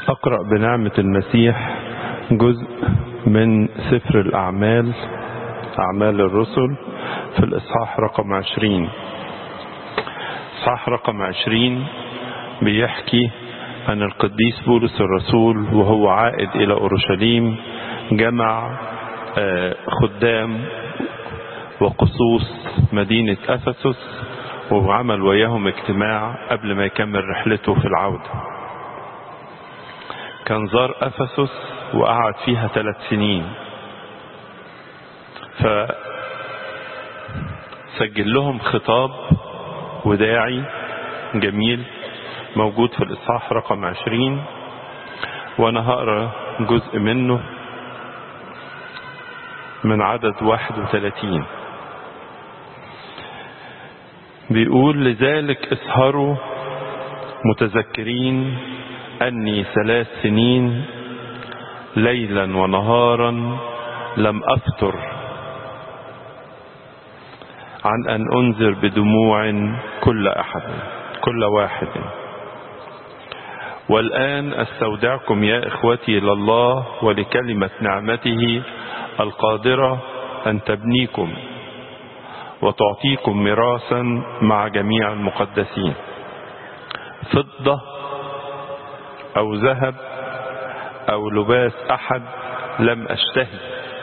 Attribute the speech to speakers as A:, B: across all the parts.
A: أقرأ بنعمة المسيح جزء من سفر الأعمال، أعمال الرسل، في الإصحاح رقم 20. إصحاح رقم 20 بيحكي عن القديس بولس الرسول وهو عائد إلى أورشليم، جمع خدام وقصوص مدينة أفسس وعمل وياهم اجتماع قبل ما يكمل رحلته في العودة. كان زار أفسس وقعد فيها 3 سنين، فسجل لهم خطاب وداعي جميل موجود في الإصحاح رقم 20، وأنا هقرأ جزء منه من عدد 31. بيقول: لذلك اسهروا متذكرين أني 3 سنين ليلا ونهارا لم أفتر عن أن أنذر بدموع كل واحد. والآن أستودعكم يا إخوتي لله ولكلمة نعمته القادرة أن تبنيكم وتعطيكم ميراثا مع جميع المقدسين، فضة أو ذهب أو لباس أحد لم أشتهي.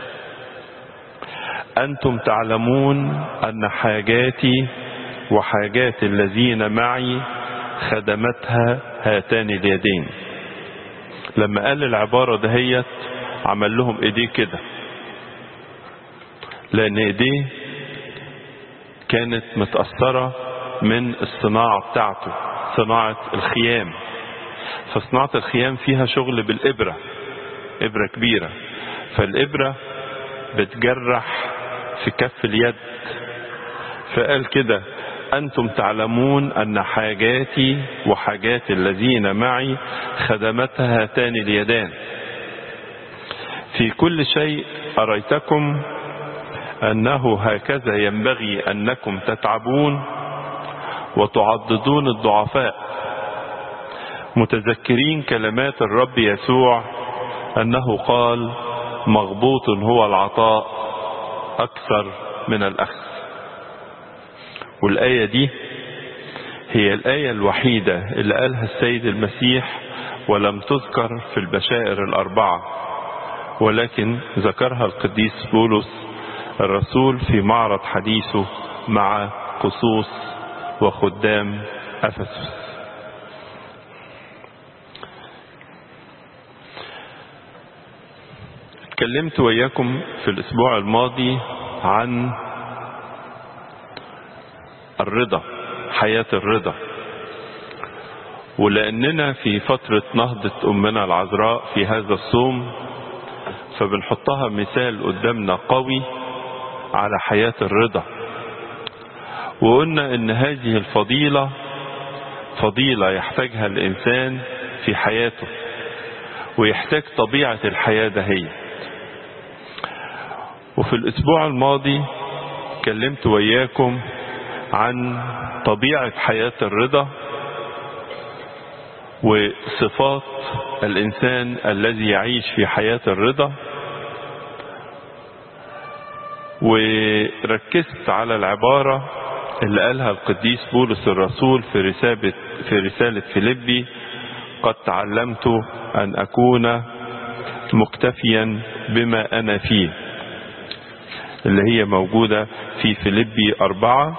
A: أنتم تعلمون أن حاجاتي وحاجات الذين معي خدمتها هاتان اليدين. لما قال العبارة دهيت عمل لهم ايديه كده، لأن ايديه كانت متأثرة من الصناعة بتاعته، صناعة الخيام. فصناعة الخيام فيها شغل بالإبرة، إبرة كبيرة، فالإبرة بتجرح في كف اليد. فقال كده: أنتم تعلمون أن حاجاتي وحاجات الذين معي خدمتها هاتان اليدان. في كل شيء أريتكم أنه هكذا ينبغي أنكم تتعبون وتعضدون الضعفاء، متذكرين كلمات الرب يسوع أنه قال: مغبوط هو العطاء أكثر من الأخذ. والآية دي هي الآية الوحيدة اللي قالها السيد المسيح ولم تذكر في البشائر ال4، ولكن ذكرها القديس بولس الرسول في معرض حديثه مع قصوص وخدام أفسس. اتكلمت وياكم في الأسبوع الماضي عن الرضا، حياة الرضا، ولأننا في فترة نهضة أمنا العذراء في هذا الصوم، فبنحطها مثال قدامنا قوي على حياة الرضا. وقلنا إن هذه الفضيلة فضيلة يحتاجها الإنسان في حياته، ويحتاج طبيعة الحياة دهية. وفي الأسبوع الماضي كلمت وياكم عن طبيعة حياة الرضا وصفات الإنسان الذي يعيش في حياة الرضا، وركزت على العبارة اللي قالها القديس بولس الرسول في رسالة فيليبي: قد تعلمت أن أكون مكتفيا بما أنا فيه، اللي هي موجودة في فيليبي 4.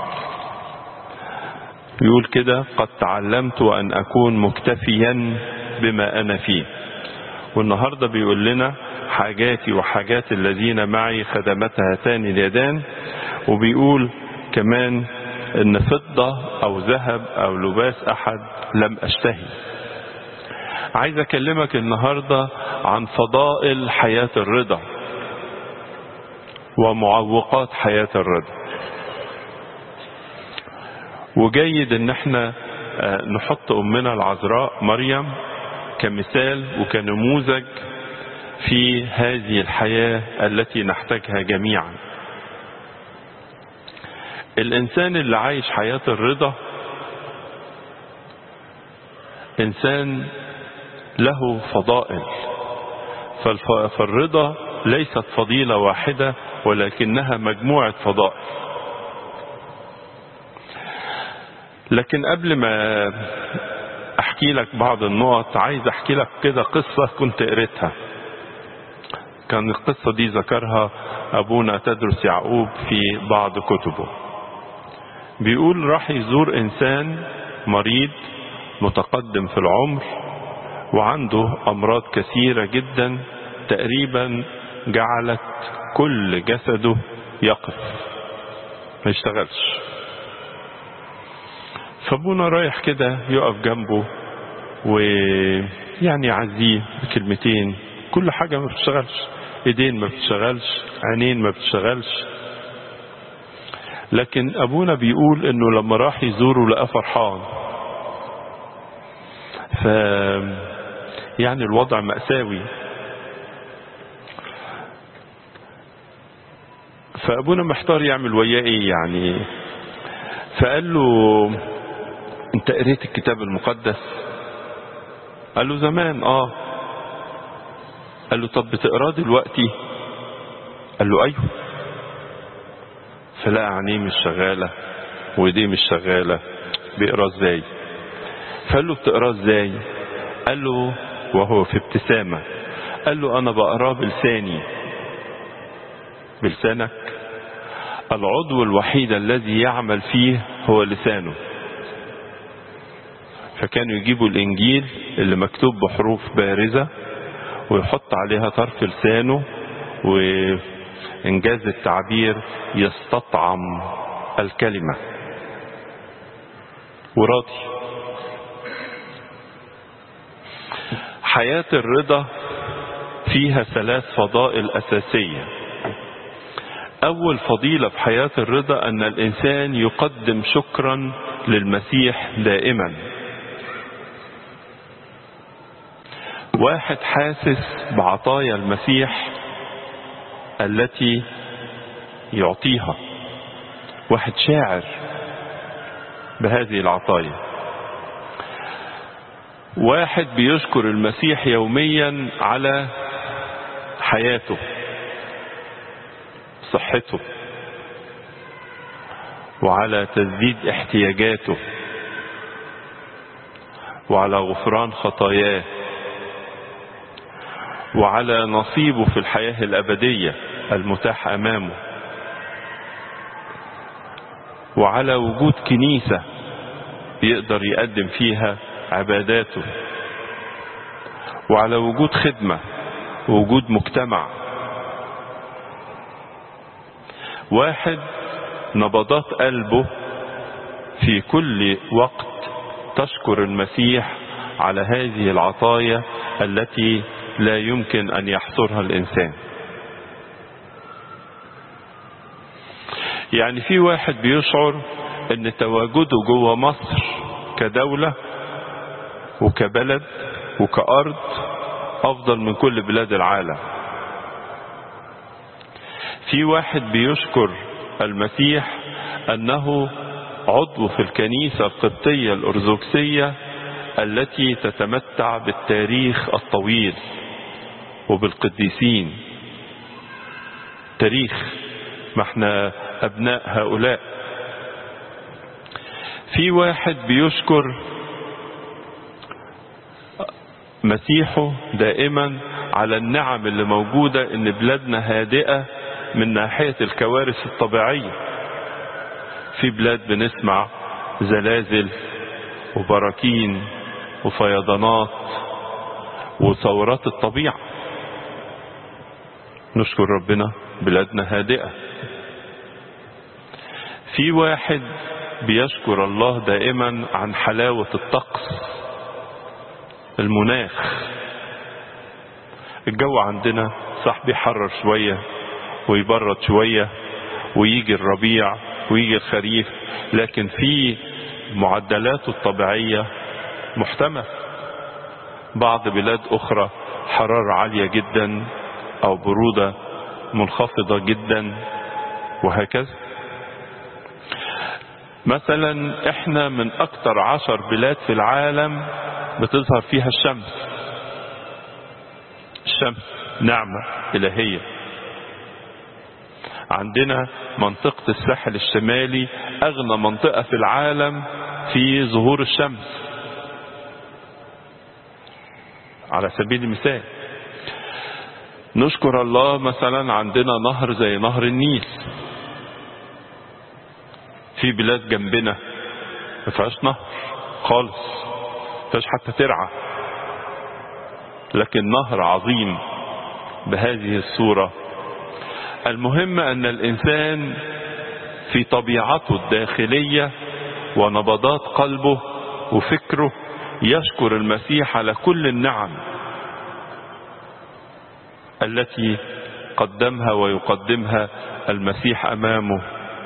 A: يقول كده: قد تعلمت أن أكون مكتفيا بما أنا فيه. والنهاردة بيقول لنا: حاجاتي وحاجات الذين معي خدمتها هاتان اليدان. وبيقول كمان إن فضة أو ذهب أو لباس أحد لم أشتهي. عايز أكلمك النهاردة عن فضائل حياة الرضا ومعوقات حياة الرضا. وجيد ان احنا نحط امنا العذراء مريم كمثال وكنموذج في هذه الحياة التي نحتاجها جميعا. الانسان اللي عايش حياة الرضا إنسان له فضائل. فالرضا ليست فضيلة واحدة ولكنها مجموعة فضائل. لكن قبل ما احكي لك بعض النقط عايز احكي لك كده قصة كنت قريتها. كان القصة دي ذكرها ابونا تدرس يعقوب في بعض كتبه. بيقول راح يزور انسان مريض متقدم في العمر وعنده امراض كثيرة جدا تقريبا جعلت كل جسده يقف ما يشتغلش. فابونا رايح كده يقف جنبه ويعني يعزيه بكلمتين. كل حاجة ما بتشتغلش، ايدين ما بتشتغلش، عينين ما بتشتغلش. لكن ابونا بيقول انه لما راح يزوره لقى فرحان. يعني الوضع مأساوي. فابونا محتار يعمل وياه ايه يعني. فقال له انت قريت الكتاب المقدس؟ قال له زمان. قال له طب بتقراه دلوقتي؟ قال له ايوه. فلقى عينيه مش شغاله وايديه مش شغاله، بيقرا ازاي؟ فقال له بتقراه ازاي؟ قال له وهو في ابتسامه، قال له انا بقراه بلساني. بلسانك؟ العضو الوحيد الذي يعمل فيه هو لسانه. فكانوا يجيبوا الانجيل اللي مكتوب بحروف بارزة ويحط عليها طرف لسانه وانجاز التعبير يستطعم الكلمة وراضي. حياة الرضا فيها 3 فضائل أساسية. أول فضيلة في حياة الرضا أن الإنسان يقدم شكرا للمسيح دائما. واحد حاسس بعطايا المسيح التي يعطيها، واحد شاعر بهذه العطايا، واحد بيشكر المسيح يوميا على حياته، صحته، وعلى تسديد احتياجاته، وعلى غفران خطاياه، وعلى نصيبه في الحياة الأبدية المتاح أمامه، وعلى وجود كنيسة يقدر يقدم فيها عباداته، وعلى وجود خدمة ووجود مجتمع. واحد نبضات قلبه في كل وقت تشكر المسيح على هذه العطايا التي لا يمكن أن يحصرها الإنسان. يعني في واحد بيشعر أن تواجده جوه مصر كدولة وكبلد وكأرض أفضل من كل بلاد العالم. في واحد بيشكر المسيح أنه عضو في الكنيسة القبطية الأرثوذكسية التي تتمتع بالتاريخ الطويل وبالقديسين. تاريخ، ما احنا أبناء هؤلاء. في واحد بيشكر مسيحه دائما على النعم اللي موجودة، ان بلادنا هادئة من ناحية الكوارث الطبيعية. في بلاد بنسمع زلازل وبراكين وفيضانات وثورات الطبيعة. نشكر ربنا بلادنا هادئة. في واحد بيشكر الله دائما عن حلاوة الطقس، المناخ. الجو عندنا صح بيحرر شوية ويبرد شوية ويجي الربيع ويجي الخريف، لكن في معدلاته الطبيعية محتمل. بعض بلاد أخرى حرارة عالية جدا أو برودة منخفضة جدا وهكذا. مثلا احنا من أكثر 10 بلاد في العالم بتظهر فيها الشمس. الشمس نعمة إلهية. عندنا منطقة الساحل الشمالي أغنى منطقة في العالم في ظهور الشمس على سبيل المثال. نشكر الله مثلا عندنا نهر زي نهر النيل. في بلاد جنبنا ما فيهاش نهر خالص، ما فيهاش حتى ترعى، لكن نهر عظيم بهذه الصورة. المهم أن الإنسان في طبيعته الداخلية ونبضات قلبه وفكره يشكر المسيح على كل النعم التي قدمها ويقدمها المسيح أمامه.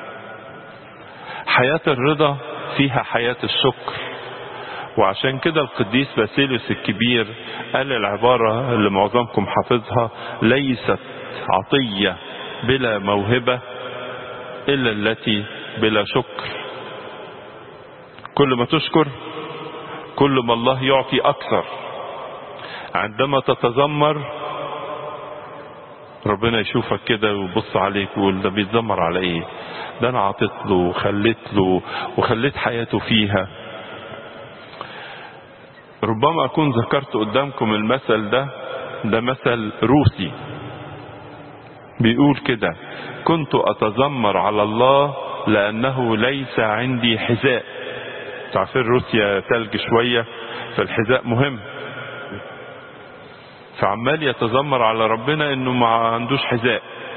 A: حياة الرضا فيها حياة الشكر، وعشان كده القديس باسيليوس الكبير قال العبارة اللي معظمكم حافظها: ليست عطية بلا موهبة إلا التي بلا شكر. كل ما تشكر كل ما الله يعطي أكثر. عندما تتذمر ربنا يشوفك كده ويبص عليك ويقول ده بيتذمر على ايه؟ ده انا عطيت له وخليت حياته فيها. ربما اكون ذكرت قدامكم المثل ده مثل روسي بيقول كده: كنت اتذمر على الله لانه ليس عندي حذاء. تعرفين روسيا ثلج شوية فالحذاء مهم، فعمال يتذمر على ربنا انه ما عندوش حذاء.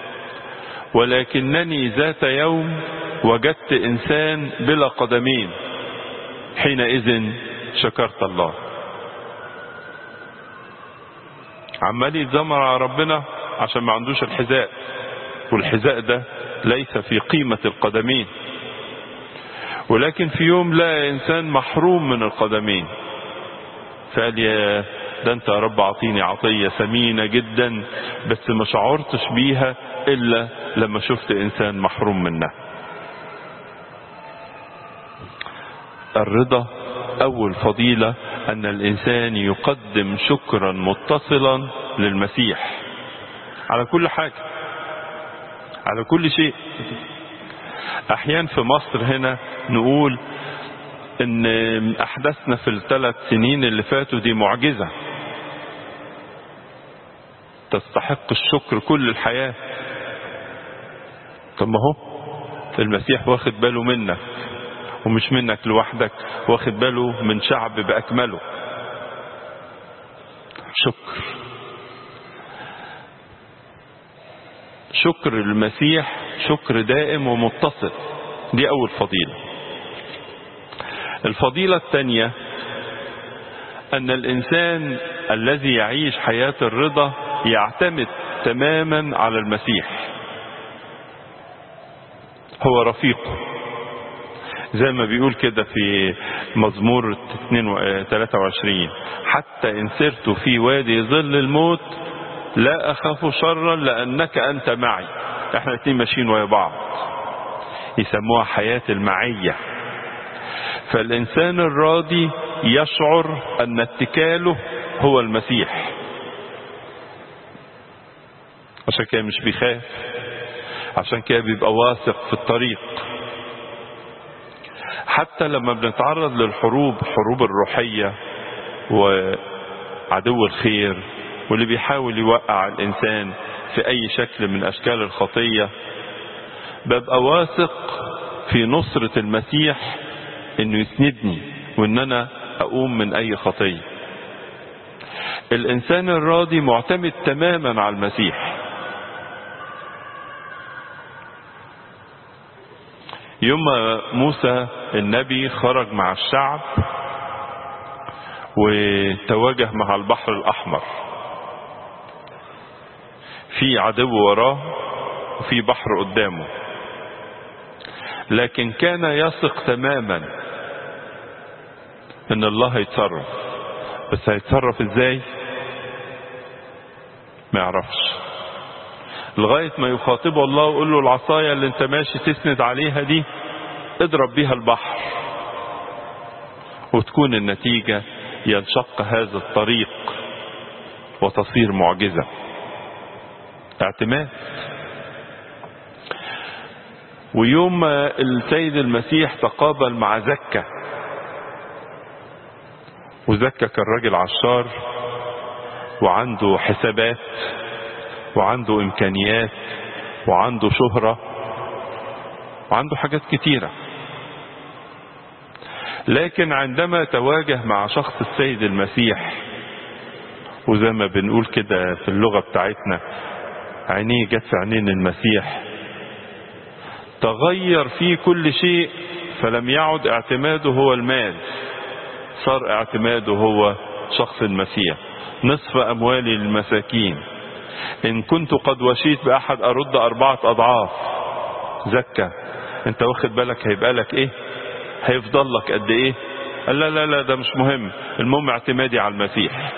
A: ولكنني ذات يوم وجدت انسان بلا قدمين، حينئذ شكرت الله. عمال يتذمر على ربنا عشان ما عندوش الحذاء، والحذاء ده ليس في قيمة القدمين. ولكن في يوم لقى انسان محروم من القدمين، فقال: يا ده انت يا رب اعطيني عطية ثمينة جدا، بس ما شعرتش بيها الا لما شفت انسان محروم منها. الرضا اول فضيلة ان الانسان يقدم شكرا متصلا للمسيح على كل حاجة، على كل شيء. احيانا في مصر هنا نقول ان احداثنا في ال3 سنين اللي فاتوا دي معجزة تستحق الشكر كل الحياة. طب ما هو المسيح واخد باله منك، ومش منك لوحدك، واخد باله من شعب بأكمله. شكر المسيح شكر دائم ومتصل، دي أول فضيلة. الفضيلة الثانية أن الإنسان الذي يعيش حياة الرضا يعتمد تماما على المسيح، هو رفيقه. زي ما بيقول كده في مزمور 23: حتى إن سرت في وادي ظل الموت لا أخاف شرا لأنك أنت معي. احنا الاثنين ماشيين ويا بعض، يسموها حياة المعية. فالإنسان الراضي يشعر أن اتكاله هو المسيح، عشان كده مش بيخاف، عشان كده بيبقى واثق في الطريق. حتى لما بنتعرض للحروب، حروب الروحية وعدو الخير واللي بيحاول يوقع الإنسان في أي شكل من أشكال الخطية، ببقى واثق في نصرة المسيح إنه يسندني وإن أنا أقوم من أي خطية. الإنسان الراضي معتمد تماما على المسيح. يوم موسى النبي خرج مع الشعب وتواجه مع البحر الأحمر، في عدو وراه وفي بحر قدامه، لكن كان يثق تماما ان الله هيتصرف. بس هيتصرف ازاي ما يعرفش، لغاية ما يخاطبه الله ويقول له: العصاية اللي انت ماشي تسند عليها دي اضرب بيها البحر، وتكون النتيجة ينشق هذا الطريق وتصير معجزة. اعتماد. ويوم ما السيد المسيح تقابل مع زكا، وزكا كان راجل عشار وعنده حسابات وعنده إمكانيات وعنده شهرة وعنده حاجات كتيرة، لكن عندما تواجه مع شخص السيد المسيح، وزي ما بنقول كده في اللغة بتاعتنا عينيه جت في عينين المسيح، تغير فيه كل شيء، فلم يعد اعتماده هو المال، صار اعتماده هو شخص المسيح. نصف أموالي للمساكين، إن كنت قد وشيت بأحد أرد 4 أضعاف. زكا انت واخد بالك هيبقى لك ايه؟ هيفضل لك قد ايه؟ قال لا لا لا ده مش مهم، المهم اعتمادي على المسيح.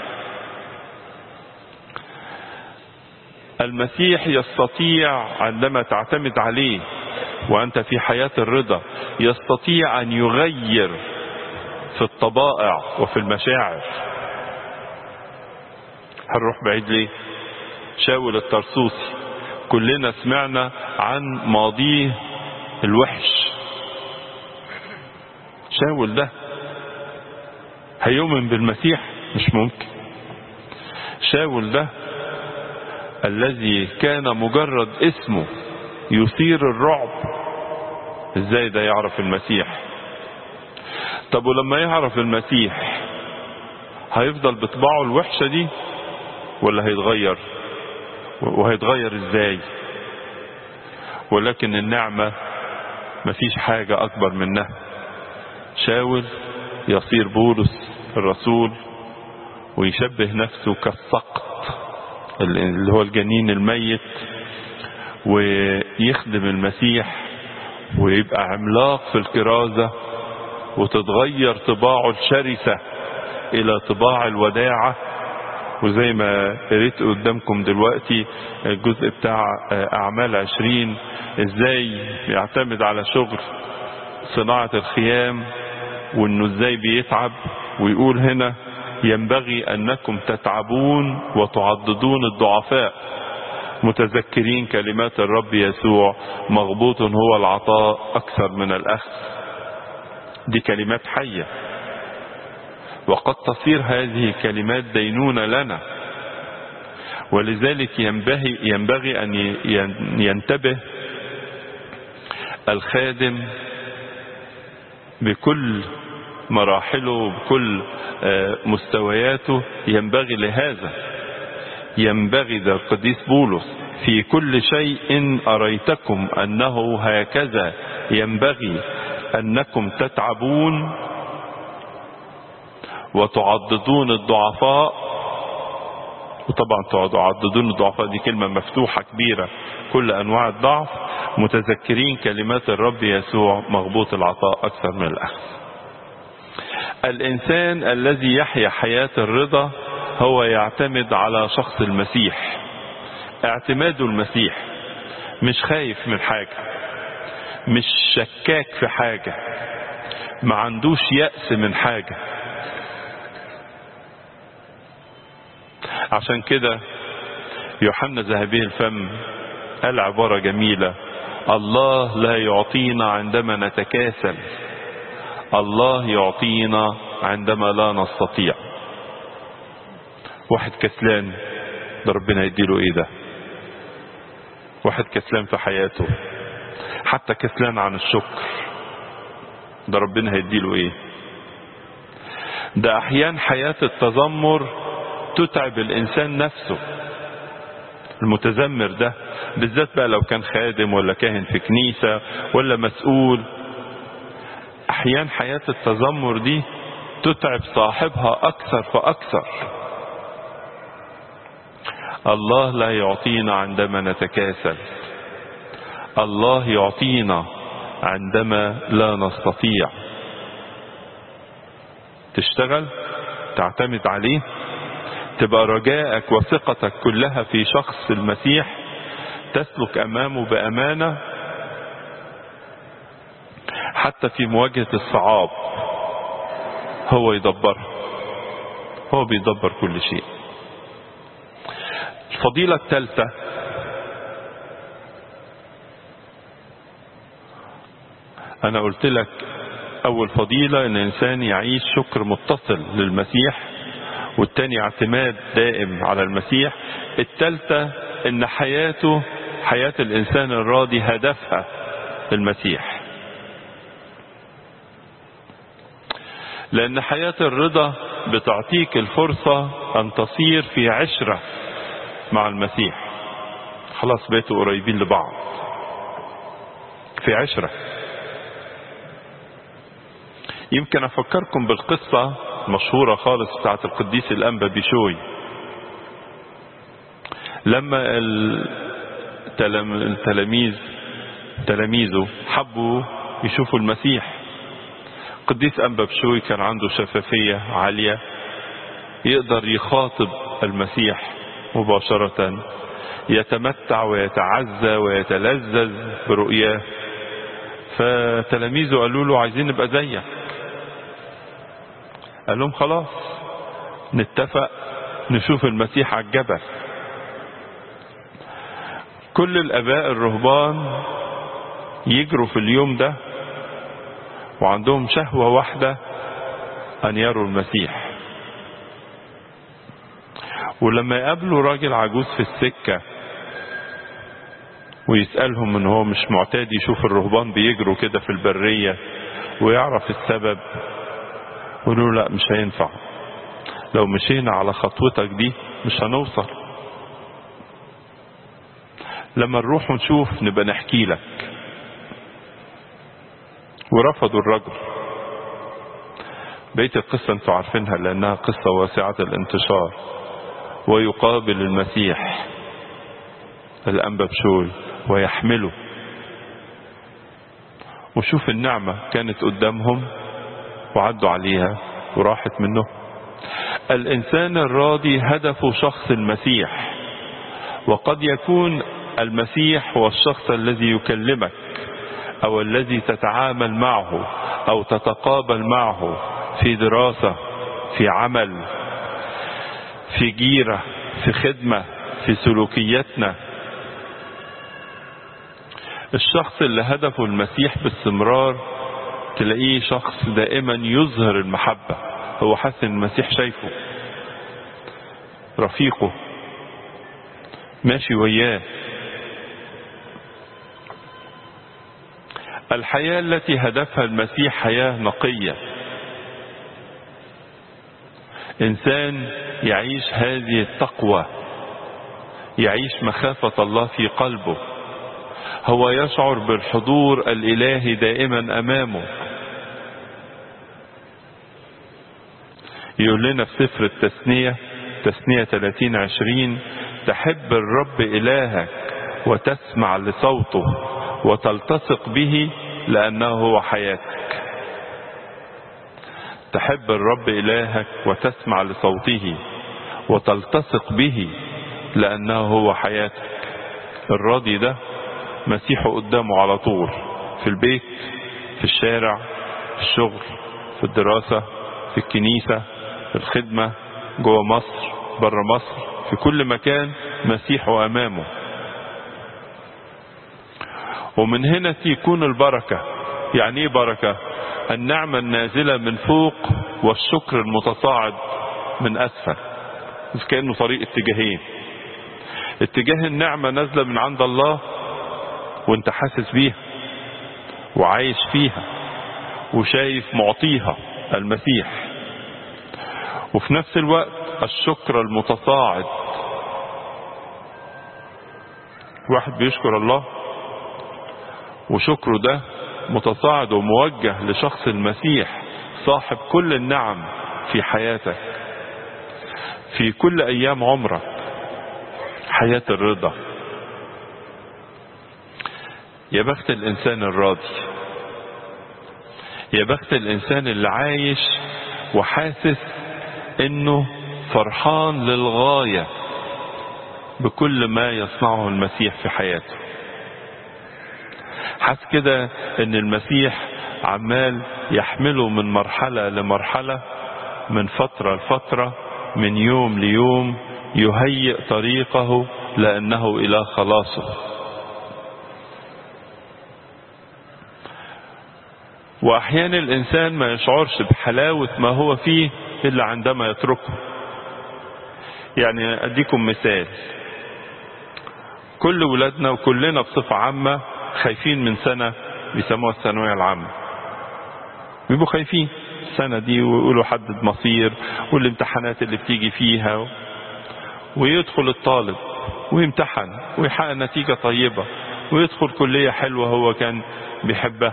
A: المسيح يستطيع عندما تعتمد عليه وأنت في حياة الرضا، يستطيع أن يغير في الطبائع وفي المشاعر. هنروح بعيد ليه؟ شاول الطرسوسي كلنا سمعنا عن ماضيه الوحش. شاول ده هيؤمن بالمسيح؟ مش ممكن. شاول ده الذي كان مجرد اسمه يثير الرعب، ازاي ده يعرف المسيح؟ طب ولما يعرف المسيح هيفضل بطباعه الوحشة دي ولا هيتغير؟ وهيتغير ازاي؟ ولكن النعمة مفيش حاجة اكبر منها. شاول يصير بولس الرسول ويشبه نفسه كالسقط اللي هو الجنين الميت، ويخدم المسيح ويبقى عملاق في الكرازة، وتتغير طباعه الشرسة الى طباع الوداعة. وزي ما قريت قدامكم دلوقتي الجزء بتاع اعمال 20، ازاي يعتمد على شغل صناعة الخيام وانه ازاي بيتعب، ويقول هنا ينبغي انكم تتعبون وتعضدون الضعفاء متذكرين كلمات الرب يسوع مغبوط هو العطاء اكثر من الاخذ. دي كلمات حية، وقد تصير هذه الكلمات دينونة لنا. ولذلك ينبغي ان ينتبه الخادم بكل مراحله وبكل مستوياته. ينبغي لهذا، ينبغي ذا القديس بولس في كل شيء أريتكم أنه هكذا ينبغي أنكم تتعبون وتعضدون الضعفاء. وطبعا تعضدون الضعفاء دي كلمة مفتوحة كبيرة، كل أنواع الضعف، متذكرين كلمات الرب يسوع مغبوط العطاء أكثر من الأخذ. الإنسان الذي يحيا حياة الرضا هو يعتمد على شخص المسيح، اعتماده المسيح، مش خايف من حاجة، مش شكاك في حاجة، ما عندوش يأس من حاجة. عشان كده يوحنا ذهبي الفم قال عبارة جميلة: الله لا يعطينا عندما نتكاسل، الله يعطينا عندما لا نستطيع. واحد كسلان ده ربنا يديله ايه؟ ده واحد كسلان في حياته، حتى كسلان عن الشكر، ده ربنا هيديله ايه؟ ده احيان حياة التذمر تتعب الانسان نفسه. المتذمر ده بالذات بقى لو كان خادم ولا كاهن في كنيسة ولا مسؤول، احيان حياة التذمر دي تتعب صاحبها اكثر فاكثر. الله لا يعطينا عندما نتكاسل، الله يعطينا عندما لا نستطيع. تشتغل، تعتمد عليه، تبقى رجائك وثقتك كلها في شخص المسيح، تسلك امامه بامانة حتى في مواجهة الصعاب. هو يدبرها، هو بيدبر كل شيء. الفضيلة الثالثة أنا قلت لك أول فضيلة إن الإنسان يعيش شكر متصل للمسيح، والتاني اعتماد دائم على المسيح. الثالثة إن حياته، حياة الإنسان الراضي هدفها المسيح، لأن حياة الرضا بتعطيك الفرصة أن تصير في عشرة مع المسيح. خلاص بقيتوا قريبين لبعض في عشرة. يمكن أفكركم بالقصة مشهورة خالص بتاعت القديس الأنبا بيشوي، لما تلاميذه حبوا يشوفوا المسيح. القديس أنبا بيشوي كان عنده شفافية عالية، يقدر يخاطب المسيح مباشرة، يتمتع ويتعزى ويتلذذ برؤياه. فتلاميذه قالوا له عايزين نبقى زيك. قال لهم خلاص نتفق نشوف المسيح على الجبل. كل الآباء الرهبان يجروا في اليوم ده وعندهم شهوة واحدة أن يروا المسيح. ولما يقابلوا راجل عجوز في السكة ويسألهم ان هو مش معتاد يشوف الرهبان بيجروا كده في البرية ويعرف السبب، يقولوا لا مش هينفع، لو مشينا على خطوتك دي مش هنوصل، لما نروح ونشوف نبقى نحكي لك. ورفضوا الرجل. بقية القصة انتوا عارفينها لانها قصة واسعة الانتشار. ويقابل المسيح الأنبا بشوي ويحمله، وشوف النعمة كانت قدامهم وعدوا عليها وراحت منه. الإنسان الراضي هدفه شخص المسيح، وقد يكون المسيح هو الشخص الذي يكلمك أو الذي تتعامل معه أو تتقابل معه في دراسة، في عمل، في جيرة، في خدمة، في سلوكياتنا. الشخص اللي هدفه المسيح باستمرار تلاقيه شخص دائما يظهر المحبة، هو حاسس ان المسيح شايفه، رفيقه، ماشي وياه. الحياة التي هدفها المسيح حياة نقية. إنسان يعيش هذه التقوى، يعيش مخافة الله في قلبه، هو يشعر بالحضور الإلهي دائما أمامه. يقول لنا في سفر التثنية، تثنية 30:20: تحب الرب إلهك وتسمع لصوته وتلتصق به لأنه هو حياتك. تحب الرب إلهك وتسمع لصوته وتلتصق به لأنه هو حياتك. الراضي ده مسيحه قدامه على طول، في البيت، في الشارع، في الشغل، في الدراسة، في الكنيسة، في الخدمة، جوه مصر، بره مصر، في كل مكان مسيحه أمامه. ومن هنا تكون البركة. يعني ايه بركة؟ النعمة النازلة من فوق والشكر المتصاعد من أسفل. كأنه طريق اتجاهين. اتجاه النعمة نازلة من عند الله وانت حاسس بيها وعايش فيها وشايف معطيها المسيح، وفي نفس الوقت الشكر المتصاعد. واحد بيشكر الله وشكره ده متصاعد وموجه لشخص المسيح صاحب كل النعم في حياتك، في كل أيام عمرك، حياة الرضا. يا بخت الإنسان الراضي، يا بخت الإنسان اللي عايش وحاسس إنه فرحان للغاية بكل ما يصنعه المسيح في حياته. حاسس كده إن المسيح عمال يحمله من مرحلة لمرحلة، من فترة لفترة، من يوم ليوم، يهيئ طريقه لأنه إله خلاصه. وأحيانا الإنسان ما يشعرش بحلاوة ما هو فيه إلا عندما يتركه. يعني أديكم مثال، كل ولادنا وكلنا بصفة عامة خايفين من سنة بيسموها الثانوية العامة. بيبقوا خايفين السنة دي ويقولوا حدد مصير والامتحانات اللي بتيجي فيها، ويدخل الطالب ويمتحن ويحقق نتيجة طيبة ويدخل كلية حلوة هو كان بيحبها،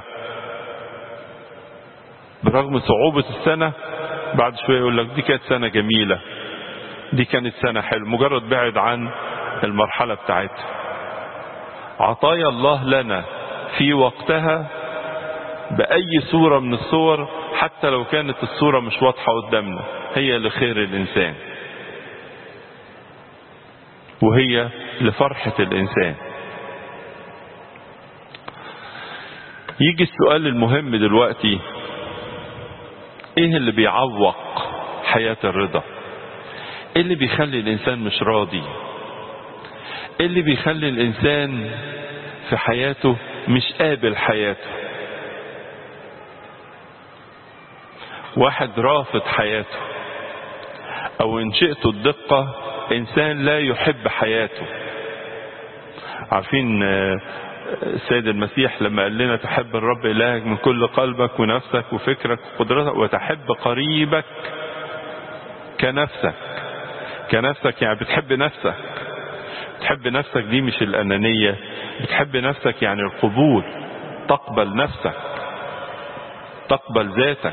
A: برغم صعوبة السنة بعد شوية يقول لك دي كانت سنة جميلة، دي كانت سنة حلوة، مجرد بعد عن المرحلة بتاعتها. عطايا الله لنا في وقتها بأي صورة من الصور، حتى لو كانت الصورة مش واضحة قدامنا، هي لخير الإنسان وهي لفرحة الإنسان. يجي السؤال المهم دلوقتي، ايه اللي بيعوق حياة الرضا؟ ايه اللي بيخلي الإنسان مش راضي؟ ايه اللي بيخلي الإنسان في حياته مش قابل حياته؟ واحد رافض حياته، او ان شئت الدقة انسان لا يحب حياته. عارفين السيد المسيح لما قال لنا تحب الرب إلهك من كل قلبك ونفسك وفكرك وقدرتك وتحب قريبك كنفسك. كنفسك يعني بتحب نفسك. بتحب نفسك دي مش الأنانية، بتحب نفسك يعني القبول، تقبل نفسك، تقبل ذاتك.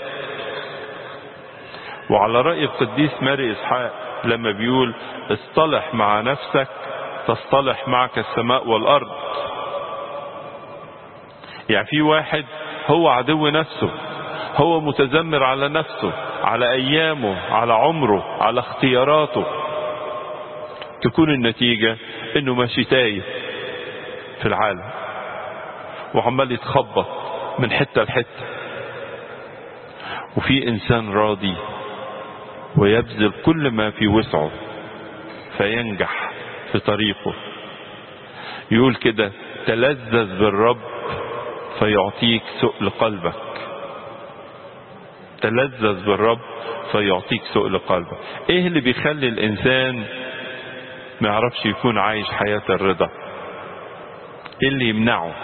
A: وعلى رأي القديس ماري إسحاق لما بيقول اصطلح مع نفسك تصطلح معك السماء والأرض. يعني في واحد هو عدو نفسه، هو متذمر على نفسه، على أيامه، على عمره، على اختياراته، تكون النتيجة انه ماشي تايه في العالم وعمال يتخبط من حتة لحتة. وفي انسان راضي ويبذل كل ما في وسعه فينجح في طريقه. يقول كده تلذذ بالرب فيعطيك سؤل قلبك. تلذذ بالرب فيعطيك سؤل قلبك. ايه اللي بيخلي الانسان ما يعرفش يكون عايش حياة الرضا؟ ايه اللي يمنعه؟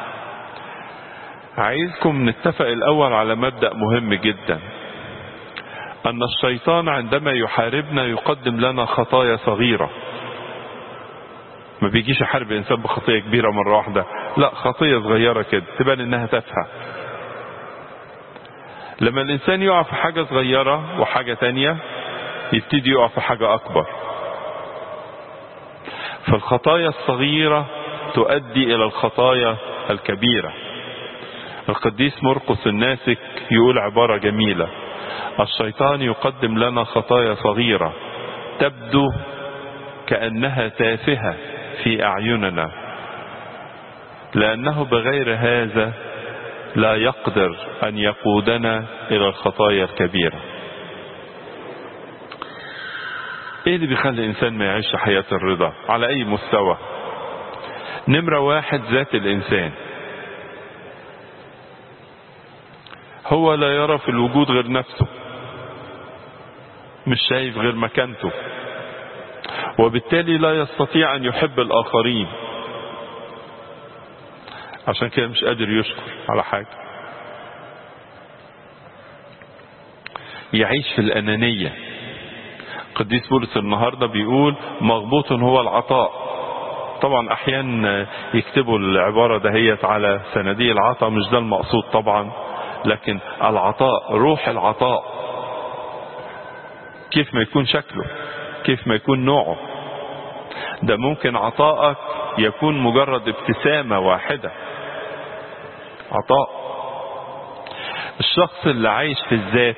A: عايزكم نتفق الاول على مبدأ مهم جدا، ان الشيطان عندما يحاربنا يقدم لنا خطايا صغيرة. ما بيجيش يحارب الانسان بخطية كبيرة مرة واحدة، لا، خطية صغيرة كده تبان انها تافهة. لما الانسان يقع في حاجة صغيرة وحاجة تانية يبتدي يقع في حاجة اكبر. فالخطايا الصغيرة تؤدي الى الخطايا الكبيرة. القديس مرقس الناسك يقول عبارة جميلة: الشيطان يقدم لنا خطايا صغيرة تبدو كأنها تافهة في أعيننا، لأنه بغير هذا لا يقدر أن يقودنا إلى الخطايا الكبيرة. إيه اللي بيخلي الإنسان ما يعيش حياة الرضا على أي مستوى؟ نمرة واحد، ذات الإنسان. هو لا يرى في الوجود غير نفسه، مش شايف غير مكانته، وبالتالي لا يستطيع أن يحب الآخرين. عشان كده مش قادر يشكر على حاجة. يعيش في الأنانية. قديس بولس النهاردة بيقول مغبوط هو العطاء. طبعا أحيانا يكتبوا العبارة دهيت على صناديق العطاء، مش ده المقصود طبعا، لكن العطاء، روح العطاء، كيف ما يكون شكله، كيف ما يكون نوعه. ده ممكن عطائك يكون مجرد ابتسامة واحدة، عطاء. الشخص اللي عايش في الذات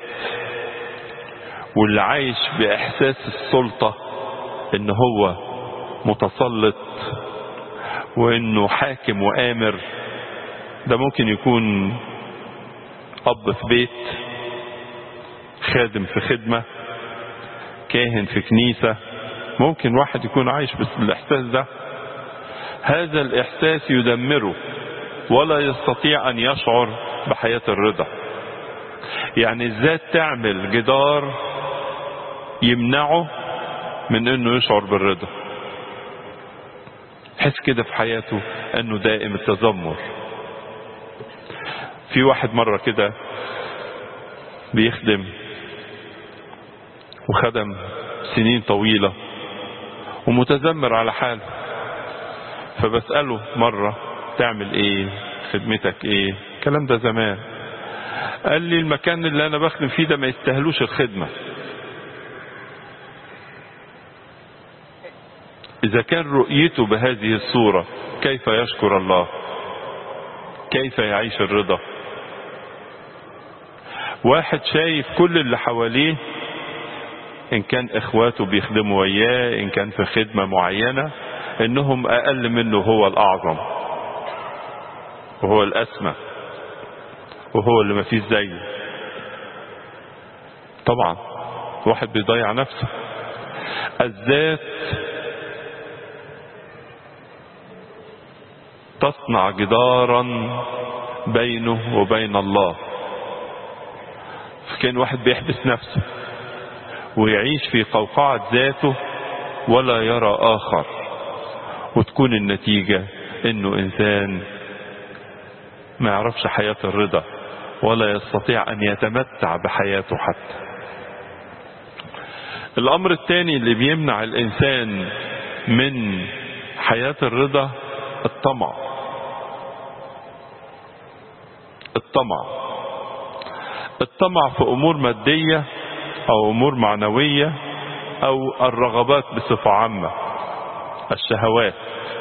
A: واللي عايش بإحساس السلطة، إن هو متسلط وإنه حاكم وآمر، ده ممكن يكون أب في بيت، خادم في خدمة، كاهن في كنيسة، ممكن واحد يكون عايش بس الإحساس ده، هذا الإحساس يدمره ولا يستطيع أن يشعر بحياة الرضا. يعني الذات تعمل جدار يمنعه من أنه يشعر بالرضا، حس كده في حياته أنه دائم التذمر. في واحد مرة كده بيخدم وخدم سنين طويلة ومتذمر على حاله، فبسأله مرة تعمل ايه، خدمتك ايه، الكلام ده زمان. قال لي المكان اللي انا بخدم فيه ده ما يستاهلوش الخدمة. اذا كان رؤيته بهذه الصورة كيف يشكر الله، كيف يعيش الرضا؟ واحد شايف كل اللي حواليه ان كان اخواته بيخدموا وياه، ان كان في خدمة معينة، انهم اقل منه، هو الاعظم وهو الاسمى وهو اللي ما فيش زيه. طبعا واحد بيضيع نفسه. الذات تصنع جدارا بينه وبين الله. كان واحد بيحبس نفسه ويعيش في قوقعة ذاته ولا يرى آخر، وتكون النتيجة انه انسان ما يعرفش حياة الرضا ولا يستطيع ان يتمتع بحياته حتى. الامر الثاني اللي بيمنع الانسان من حياة الرضا الطمع. الطمع في امور مادية او امور معنوية او الرغبات بصفة عامة، الشهوات.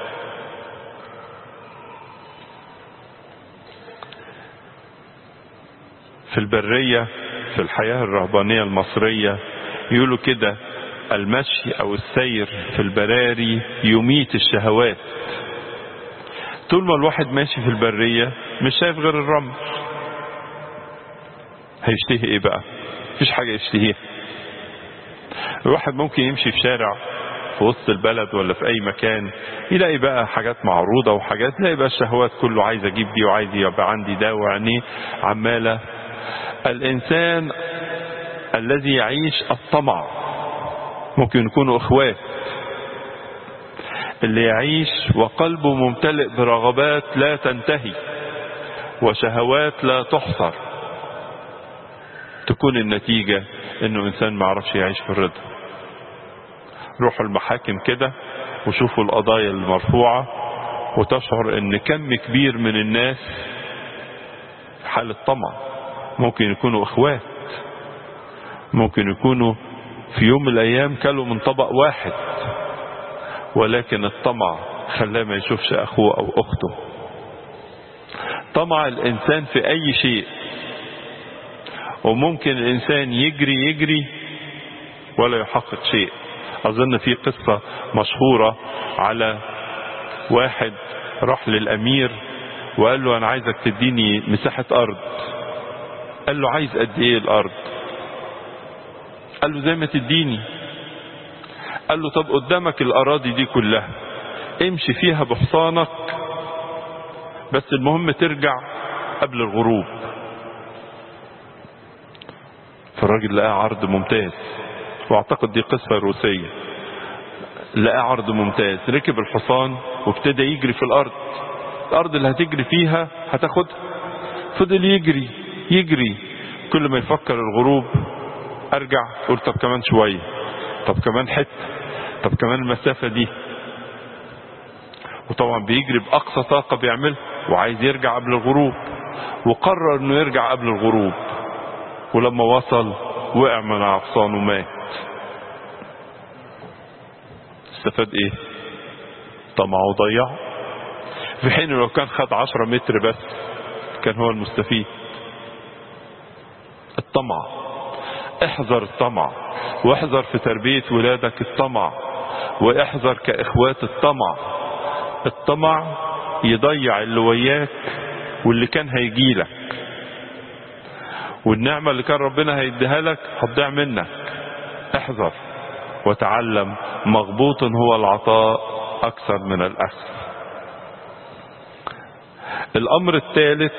A: في البرية في الحياة الرهبانية المصرية يقولوا كده المشي او السير في البراري يميت الشهوات. طول ما الواحد ماشي في البرية مش شايف غير الرمل، هيشتهي ايه بقى؟ مفيش حاجة يشتهيها. الواحد ممكن يمشي في شارع في وسط البلد ولا في اي مكان يلاقي بقى حاجات معروضة وحاجات، يلاقي بقى الشهوات كله عايز اجيب دي وعايز يبقى عندي ده، وعينيه عمالة. الانسان الذي يعيش الطمع ممكن يكونوا اخوات، اللي يعيش وقلبه ممتلئ برغبات لا تنتهي وشهوات لا تحصر، تكون النتيجة انه انسان ما عرفش يعيش في الرضا. روحوا المحاكم كده وشوفوا القضايا المرفوعة وتشعر ان كم كبير من الناس في حالة طمع. ممكن يكونوا اخوات، ممكن يكونوا في يوم من الايام كلوا من طبق واحد، ولكن الطمع خلاه ما يشوفش اخوه او اخته. طمع الانسان في اي شيء، وممكن الانسان يجري ولا يحقق شيء. اظن في قصة مشهورة على واحد راح للامير وقال له انا عايزك تديني مساحة ارض. قال له عايز قد ايه الارض؟ قال له زي ما تديني. قال له طب قدامك الاراضي دي كلها، امشي فيها بحصانك، بس المهم ترجع قبل الغروب. فالراجل لقى عرض ممتاز، واعتقد دي قصة روسية. لقى عرض ممتاز، ركب الحصان وابتدى يجري في الارض اللي هتجري فيها هتاخدها. فضل يجري كل ما يفكر الغروب ارجع، قول طب كمان شوية، طب كمان حتة، طب كمان المسافة دي. وطبعا بيجري بأقصى طاقة بيعمل، وعايز يرجع قبل الغروب، وقرر انه يرجع قبل الغروب. ولما وصل وقع من عطسان ومات. استفاد ايه؟ طمعه ضيعه. في حين لو كان خد 10 متر بس كان هو المستفيد. الطمع، احذر الطمع، واحذر في تربية ولادك الطمع، واحذر كاخوات الطمع. الطمع يضيع اللي وياك واللي كان هيجيلك، والنعمة اللي كان ربنا هيديها لك هتضيع منك. احذر وتعلم مغبوط هو العطاء أكثر من الأخذ. الأمر الثالث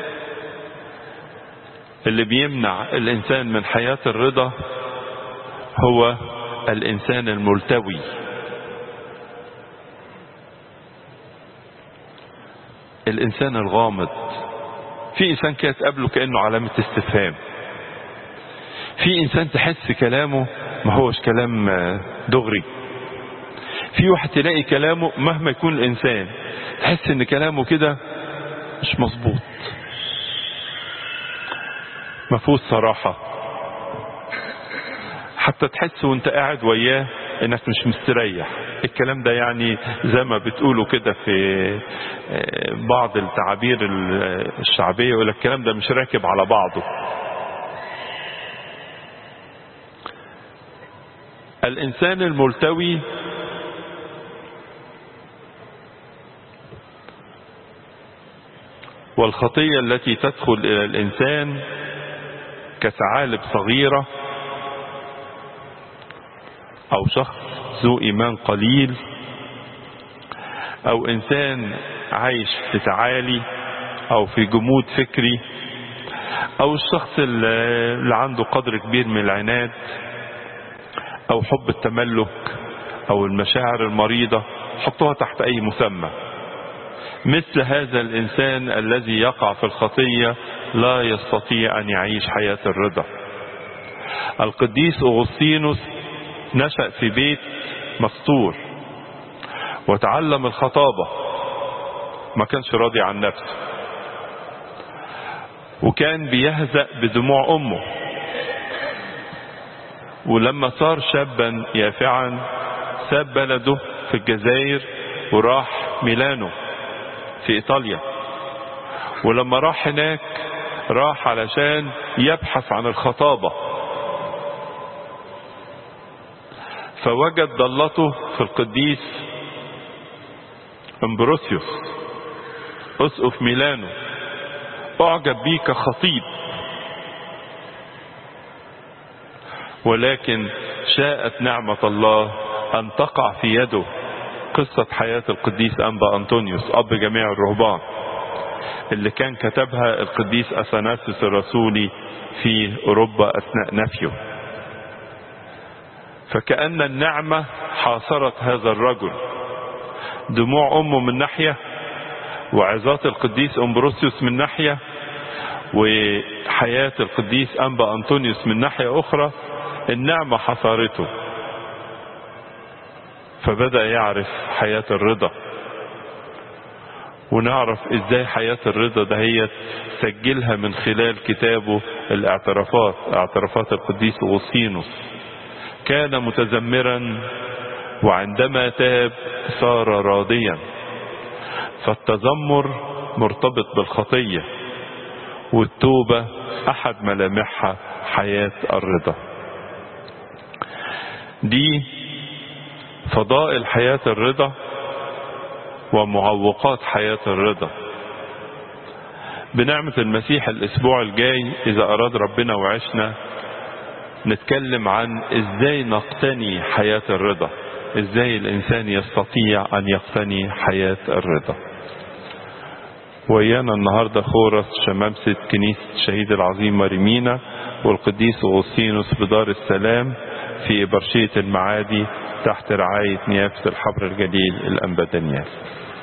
A: اللي بيمنع الإنسان من حياة الرضا هو الإنسان الملتوي. الإنسان الغامض. في إنسان كده تقابله كأنه علامة استفهام. في إنسان تحس كلامه ما هوش كلام دغري. في واحد تلاقي كلامه مهما يكون الإنسان تحس إن كلامه كده مش مظبوط، مفهوش صراحة، حتى تحس وانت قاعد وياه انك مش مستريح. الكلام ده يعني زي ما بتقولوا كده في بعض التعابير الشعبية، يقول الكلام ده مش راكب على بعضه. الإنسان الملتوي والخطية التي تدخل إلى الإنسان كثعالب صغيرة أو شخص ذو إيمان قليل أو إنسان عايش في تعالي أو في جمود فكري أو الشخص اللي عنده قدر كبير من العناد أو حب التملك أو المشاعر المريضة، حطوها تحت أي مسمى. مثل هذا الإنسان الذي يقع في الخطية لا يستطيع أن يعيش حياة الرضا. القديس أغسطينوس نشأ في بيت مستور وتعلم الخطابة، ما كانش راضي عن نفسه، وكان بيهزأ بدموع أمه. ولما صار شابا يافعا ساب بلده في الجزائر وراح ميلانو في إيطاليا. ولما راح هناك راح علشان يبحث عن الخطابة، فوجد ضلته في القديس امبروسيوس أسقف ميلانو، أعجب بيه كخطيب، ولكن شاءت نعمة الله أن تقع في يده قصة حياة القديس أنبا أنطونيوس أب جميع الرهبان، اللي كان كتبها القديس أثناسيوس الرسولي في أوروبا أثناء نفيه. فكأن النعمة حاصرت هذا الرجل، دموع أمه من ناحية وعظات القديس أمبروسيوس من ناحية وحياة القديس أنبا أنطونيوس من ناحية أخرى. النعمة حصرته، فبدأ يعرف حياة الرضا. ونعرف ازاي حياة الرضا ده هي سجلها من خلال كتابه الاعترافات، اعترافات القديس أغسطينوس. كان متذمرا وعندما تاب صار راضيا. فالتذمر مرتبط بالخطية، والتوبة أحد ملامحها حياة الرضا. دي فضائل حياة الرضا ومعوقات حياة الرضا. بنعمة المسيح الأسبوع الجاي إذا أراد ربنا وعشنا نتكلم عن إزاي نقتني حياة الرضا، إزاي الإنسان يستطيع أن يقتني حياة الرضا. ويانا النهاردة خورس شمامسة كنيسة الشهيد العظيم مريمينا والقديس أغسطينوس بدار السلام في إبرشية المعادي تحت رعاية نيافة الحبر الجليل الأنبا دانيال.